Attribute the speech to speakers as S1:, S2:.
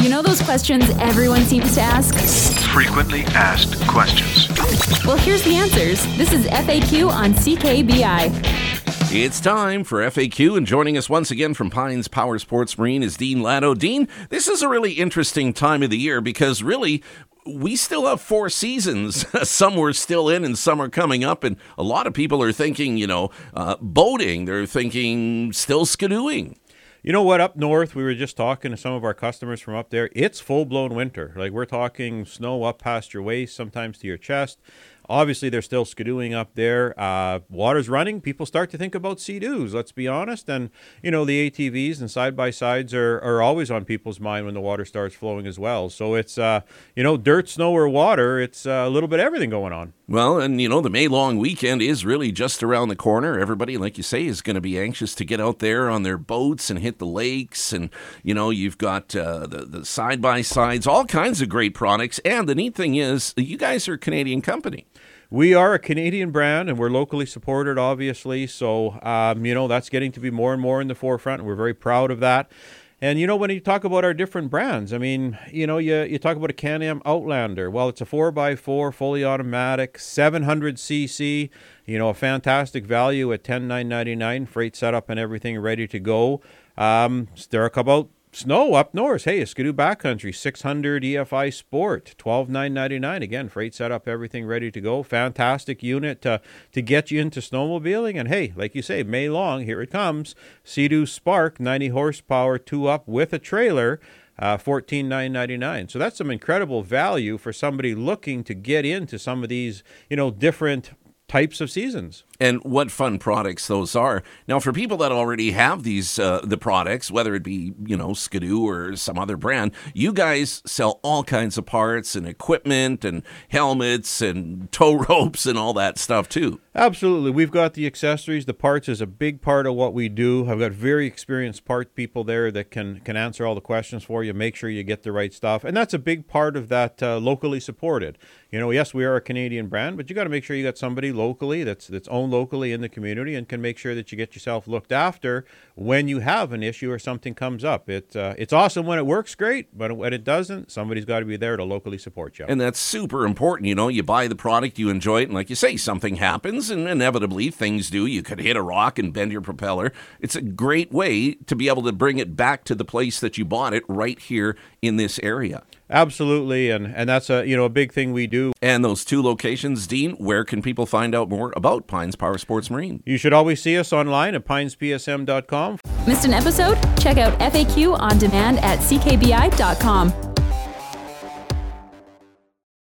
S1: You know those questions everyone seems to ask?
S2: Frequently asked questions.
S1: Well, here's the answers. This is FAQ on CKBI.
S3: It's time for FAQ, and joining us once again from Pines Power Sports Marine is Dean Latto. Dean, this is a really interesting time of the year because really we still have 4 seasons. Some we're still in and some are coming up, and a lot of people are thinking, boating. They're thinking still skidooing.
S4: You know what? Up north, we were just talking to some of our customers from up there. It's full-blown winter. Like, we're talking snow up past your waist, sometimes to your chest. Obviously, they're still skidooing up there. Water's running. People start to think about Sea-Doos, let's be honest. And, the ATVs and side-by-sides are always on people's mind when the water starts flowing as well. So it's, dirt, snow, or water. It's a little bit of everything going on.
S3: Well, and, the May long weekend is really just around the corner. Everybody, like you say, is going to be anxious to get out there on their boats and hit the lakes. And, you've got the side-by-sides, all kinds of great products. And the neat thing is, you guys are a Canadian company.
S4: We are a Canadian brand, and we're locally supported, obviously. So, that's getting to be more and more in the forefront, and we're very proud of that. And, when you talk about our different brands, I mean, you talk about a Can-Am Outlander. Well, it's a 4x4, fully automatic, 700cc, a fantastic value at $10,999, freight setup and everything ready to go. Talk about snow up north. Hey, a Skidoo Backcountry 600 EFI Sport, $12,999. Again, freight setup, everything ready to go. Fantastic unit to get you into snowmobiling. And hey, like you say, May long, here it comes. Sea-Doo Spark, 90 horsepower, 2-up with a trailer. $14,999. So that's some incredible value for somebody looking to get into some of these, different types of seasons.
S3: And what fun products those are. Now, for people that already have these, the products, whether it be, Skidoo or some other brand, you guys sell all kinds of parts and equipment and helmets and tow ropes and all that stuff too.
S4: Absolutely. We've got the accessories. The parts is a big part of what we do. I've got very experienced part people there that can answer all the questions for you, make sure you get the right stuff. And that's a big part of that locally supported. Yes, we are a Canadian brand, but you got to make sure you got somebody locally that's owned locally in the community and can make sure that you get yourself looked after when you have an issue or something comes up. It's awesome when it works great, but when it doesn't, somebody's got to be there to locally support you.
S3: And that's super important. You buy the product, you enjoy it, and like you say, something happens, and inevitably things do. You could hit a rock and bend your propeller. It's a great way to be able to bring it back to the place that you bought it right here in this area.
S4: Absolutely, and that's a big thing we do.
S3: And those 2 locations, Dean, where can people find out more about Pines Power Sports Marine?
S4: You should always see us online at pinespsm.com.
S1: Missed an episode? Check out FAQ on demand at ckbi.com.